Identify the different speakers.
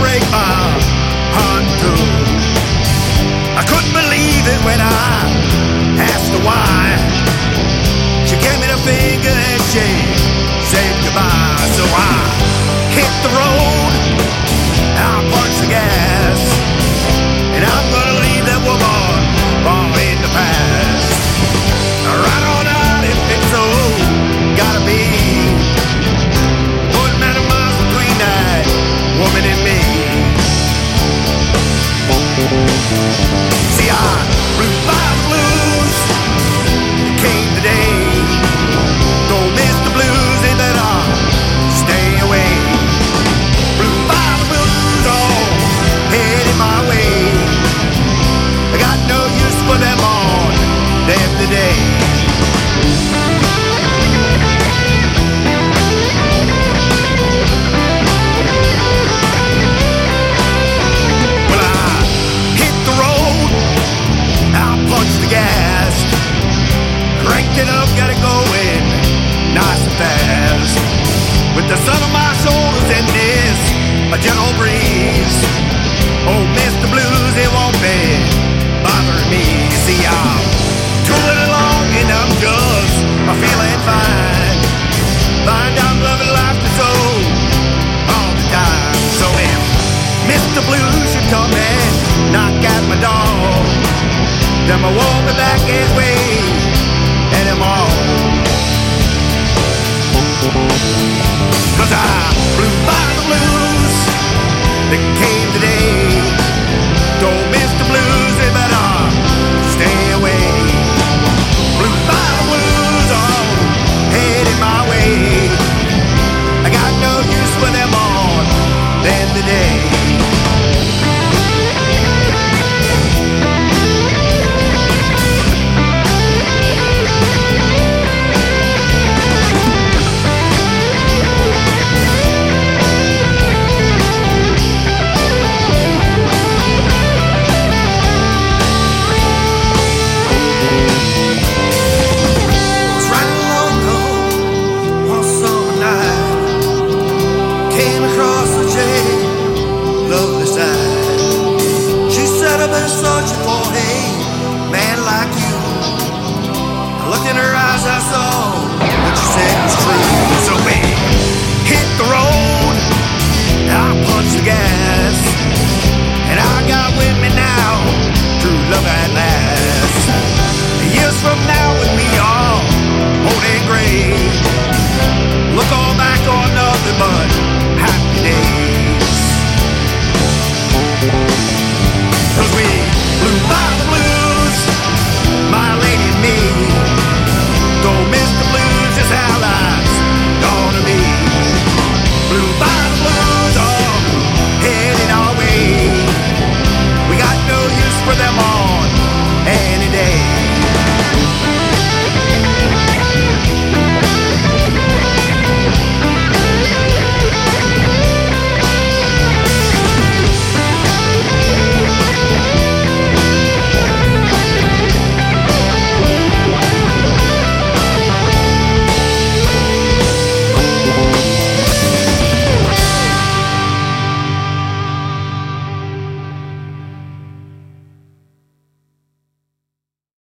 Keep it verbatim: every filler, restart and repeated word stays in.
Speaker 1: break my heart too. I couldn't believe it when I asked her why. She gave me the finger and she said goodbye. So I hit the road, I punched the gas, and I'm gonna leave that woman far in the past. Right on out if it's so gotta be. One man of miles between that woman and me. See, I blew by the blues, it came today. Don't miss the blues, they better stay away. Blew by the blues, all heading my way. I got no use for them on them today. Well, I hit the road, I punched the gas, cranked it up, got it going nice and fast. With the sun on my shoulders and this a gentle breeze. Oh, Mister Blues, it won't be bothering me. See, I'm tooling along and I'm just a feeling fine. Find I'm loving life to so all the time. So if Mister Blues should come and knock at my door, then I won't be back his way anymore. Cause I blew by the blues that came today.